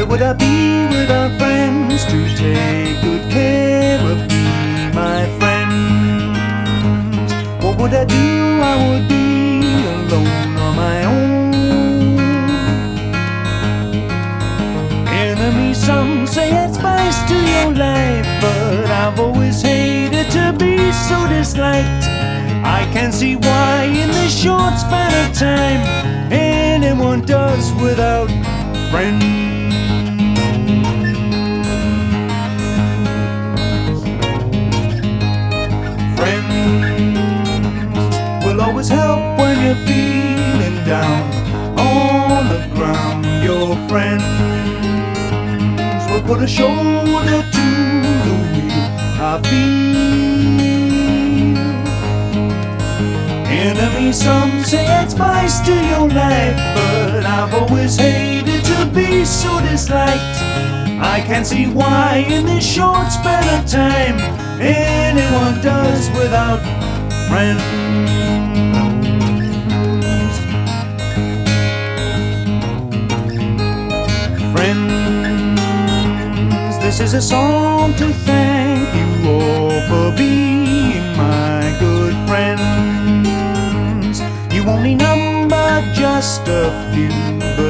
would I be without friends to take good care of me, my friends? What would I do? I would be alone on my own. Enemy, some say it's spice to your life, but I've always hated to be so disliked. I can see why in this short span of time anyone does without friends. Friends will always help when you're feeling down on the ground. Your friends will put a shoulder to the wheel. I feel. Enemy, some say it's spice to your life, but I've always hated to be so disliked. I can see why in this short span of time anyone does without friends. Friends, this is a song to thank you all for being my good friends. You only number just a few, but